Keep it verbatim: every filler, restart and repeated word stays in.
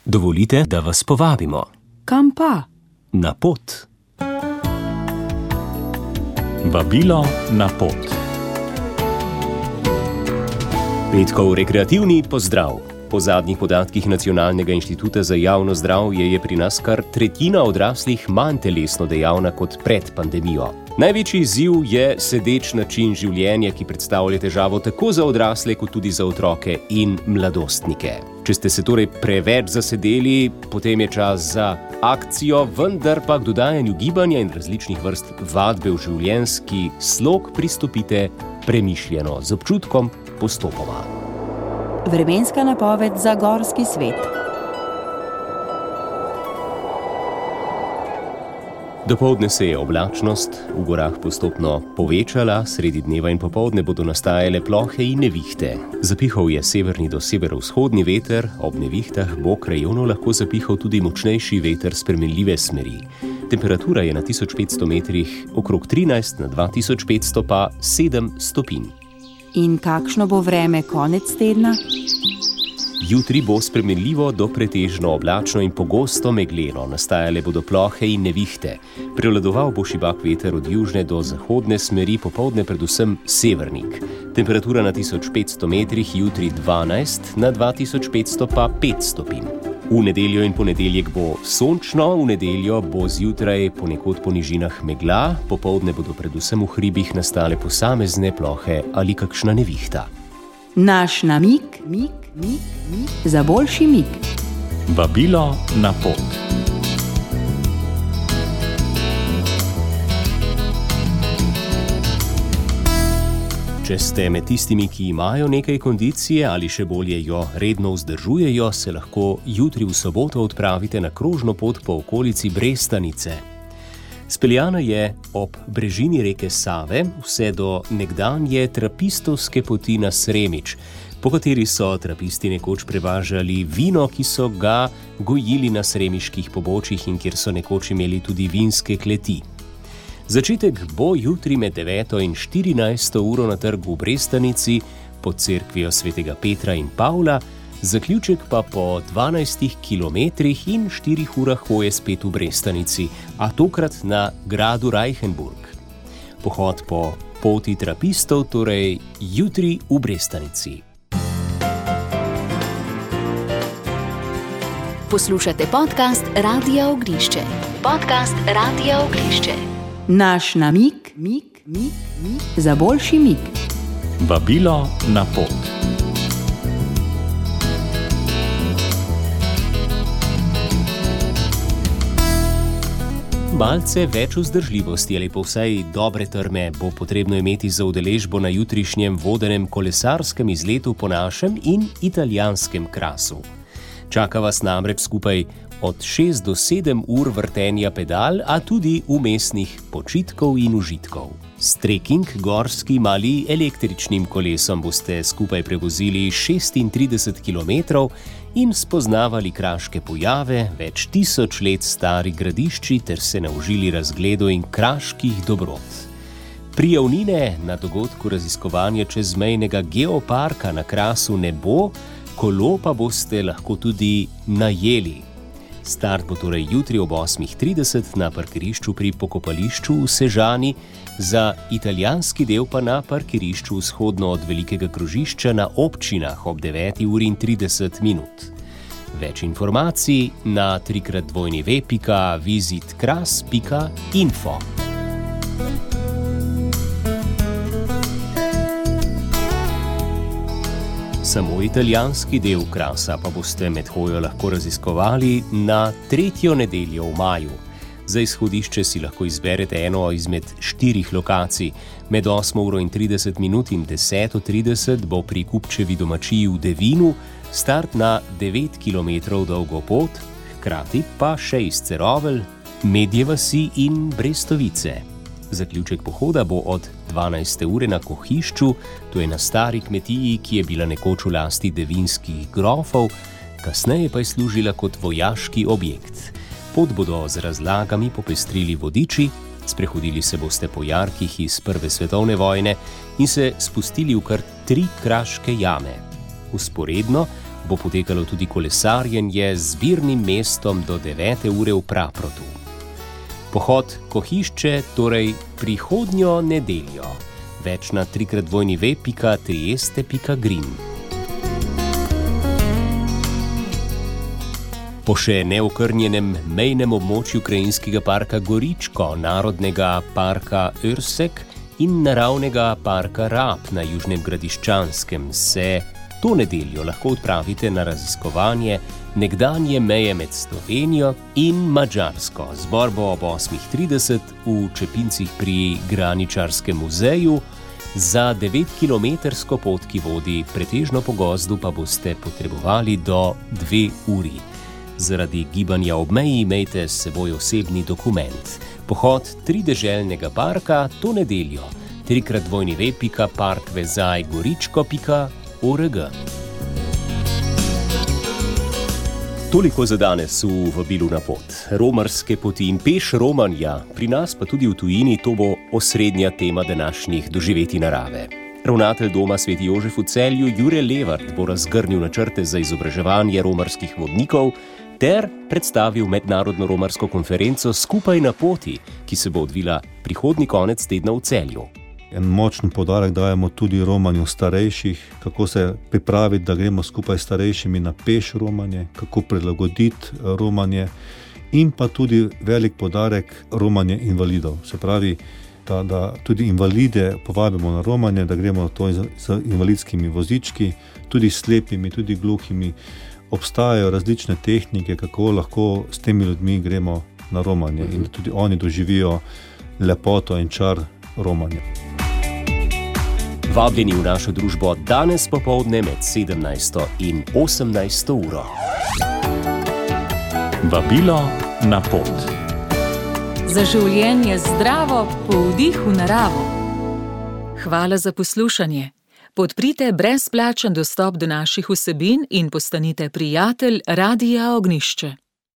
Dovolite, da vas povabimo. Kam pa? Na pot. Vabilo na pot. Petkov rekreativni pozdrav. Po zadnjih podatkih Nacionalnega inštituta za javno zdravje je pri nas kar tretjina odraslih manj telesno dejavna kot pred pandemijo. Največji izziv je sedeč način življenja, ki predstavlja težavo tako za odrasle kot tudi za otroke in mladostnike. Če ste se torej preveč zasedeli, potem je čas za akcijo, vendar pa k dodajanju gibanja in različnih vrst vadbe v življenjski slog pristopite premišljeno, z občutkom postopoma. Vremenska napoved za gorski svet. Dopoldne se je oblačnost v gorah postopno povečala, sredi dneva in popoldne bodo nastajale plohe in nevihte. Zapihal je severni do severovzhodni veter, ob nevihtah bo krajevno lahko zapihal tudi močnejši veter spremenljive smeri. Temperatura je na tisoč petsto metrih okrog trinajst, na dva tisoč petsto pa sedem stopinj. In kakšno bo vreme konec tedna? Jutri bo spremenljivo do pretežno oblačno in pogosto megleno, nastajale bodo plohe in nevihte. Prevladoval bo šibak veter od južne do zahodne smeri, popoldne predvsem severnik. Temperatura na tisoč petsto metrih, jutri dvanajst, na dva tisoč petsto pa pet stopinj. V nedeljo in ponedeljek bo sončno, v nedeljo bo zjutraj ponekod po nižinah megla, popoldne bodo predvsem v hribih nastale posamezne plohe ali kakšna nevihta. Naš namig, mig, mig, mig, za boljši mig. Vabilo na pot. Če ste med tistimi, ki imajo nekaj kondicije ali še bolje jo redno vzdržujejo, se lahko jutri v soboto odpravite na krožno pot po okolici Brestanice. Speljana je ob brežini reke Save vse do nekdanje trapistovske poti na Sremič, po kateri so trapisti nekoč prevažali vino, ki so ga gojili na sremiških pobočjih in kjer so nekoč imeli tudi vinske kleti. Začetek bo jutri med deveto in štirinajsto uro na trgu v Brestanici pod cerkvijo svetega Petra in Pavla, zaključek pa po dvanajstih kilometrih in štirih urah hoje spet v Brestanici, a tokrat na gradu Reichenburg. Pohod po poti trapistov, torej jutri v Brestanici. Poslušate podcast Radia Ognišče. Podcast Radia Ognišče. Naš namig, mig, mig, mig, za boljši mig. Vabilo na pot. Malce več vzdržljivosti ali pa vsaj dobre trme bo potrebno imeti za udeležbo na jutrišnjem vodenem kolesarskem izletu po našem in italijanskem Krasu. Čaka vas namreč skupaj od šest do sedem ur vrtenja pedal, a tudi vmesnih počitkov in užitkov. S trekking gorskim ali električnim kolesom boste skupaj prevozili šestintrideset kilometrov in spoznavali kraške pojave, več tisoč let stari gradišči ter se naužili razgledu in kraških dobrot. Prijavnine na dogodku raziskovanja čezmejnega geoparka na Krasu ne bo, kolo pa boste lahko tudi najeli. Start bo torej jutri ob osmih trideset na parkirišču pri pokopališču v Sežani, za italijanski del pa na parkirišču vzhodno od velikega krožišča na občinah ob deveti uri in trideset minut. Več informacij na trikrat dvojni ve pika visit kras pika info. Samo italijanski del Krasa pa boste med hojo lahko raziskovali na tretjo nedeljo v maju. Za izhodišče si lahko izberete eno izmed štirih lokacij. Med osmo uro in trideset minut in deseto trideset bo pri Kupčevi domačiji v Devinu start na devet kilometrov dolgo pot, hkrati pa še iz Cerovelj, Medje vasi in Brestovice. Zaključek pohoda bo od dvanajste ure na Kohišču, to je na stari kmetiji, ki je bila nekoč v lasti devinskih grofov, kasneje pa je služila kot vojaški objekt. Pot bodo z razlagami popestrili vodiči, sprehodili se boste po jarkih iz prve svetovne vojne in se spustili v kar tri kraške jame. Vzporedno bo potekalo tudi kolesarjenje z zbirnim mestom do devete ure v Praprotu. Pohod Kohišče torej prihodnjo nedeljo. Več na trikrat dvojni ve pika trieste pika grin. Po še neokrnjenem mejnem območju krajinskega parka Goričko, narodnega parka Örsek in naravnega parka Rab na Južnem Gradiščanskem se to nedeljo lahko odpravite na raziskovanje nekdanje meje med Slovenijo in Madžarsko. Zbor bo ob osmih trideset v Čepincih pri Graničarskem muzeju. Za devetkilometrsko pot, ki vodi pretežno po gozdu, pa boste potrebovali do dve uri. Zaradi gibanja ob meji imejte s seboj osebni dokument. Pohod trideželnega parka to nedeljo. trikrat dvojni ve pika parkvezaj goričko pika org. Toliko za danes v vabilu na pot. Romarske poti in peš romanja, pri nas pa tudi v tujini, to bo osrednja tema današnjih doživetij narave. Ravnatelj Doma Sveti Jožef v Celju Jure Levart bo razgrnil načrte za izobraževanje romarskih vodnikov ter predstavil mednarodno romarsko konferenco Skupaj na poti, ki se bo odvila prihodnji konec tedna v Celju. En močen poudarek dajemo tudi romanju starejših, kako se pripraviti, da gremo skupaj s starejšimi na peš romanje, kako prilagoditi romanje in pa tudi velik poudarek romanje invalidov. Se pravi, da, da tudi invalide povabimo na romanje, da gremo to z invalidskimi vozički, tudi slepimi, tudi gluhimi. Obstajajo različne tehnike, kako lahko s temi ljudmi gremo na romanje in da tudi oni doživijo lepoto in čar romanja. Vabljeni v našo družbo danes popoldne med sedemnajsto in osemnajsto uro. Vabilo na pot. Za življenje zdravo, po vdihu naravo. Hvala za poslušanje. Podprite brezplačen dostop do naših vsebin in postanite prijatelj Radia Ognjišče.